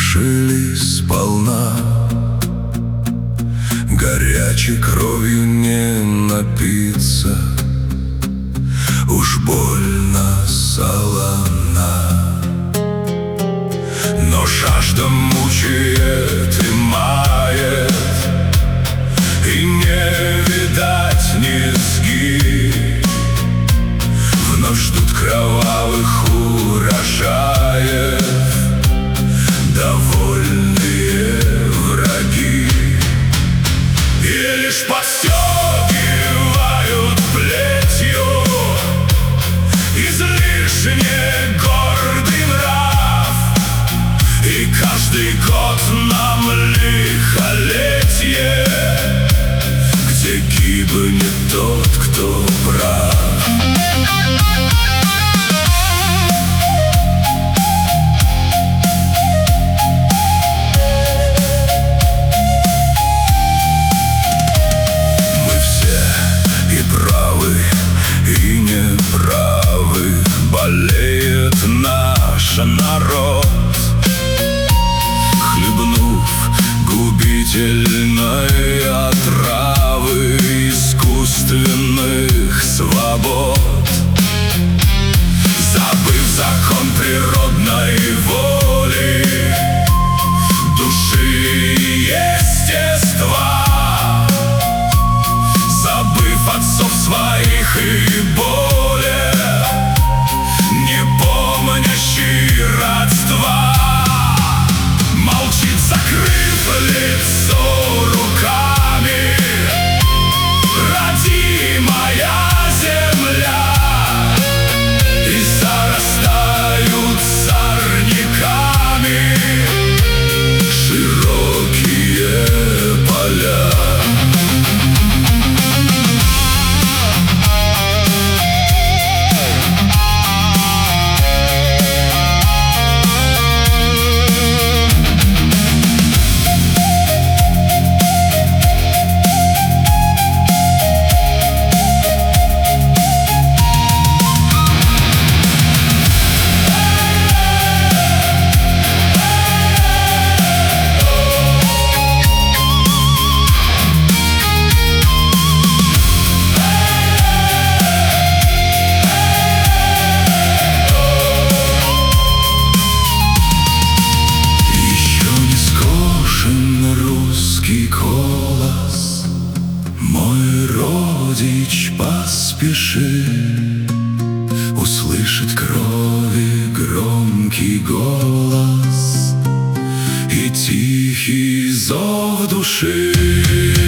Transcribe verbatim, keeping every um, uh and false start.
лишили сполна. Горячей кровью не напиться, уж больно солона. Но жажда мучает и мает, и не видать низги. Вновь ждут кровавых урожаев довольные враги, и лишь подстегивают плетью излишне гордый нрав. И каждый год нам лихолетие, где гибнет тот, кто прав. И неправы, болеет наш народ, хлебнув губительной отравы искусственных свобод. Забыв закон природной воли, души и естества, забыв отцов своих и более не помнящий родства, молчит, закрыв лицо руками, родимая земля, и зарастают сорняками широкие поля. Колос, мой родич, поспеши, услышит крови громкий голос и тихий зов души.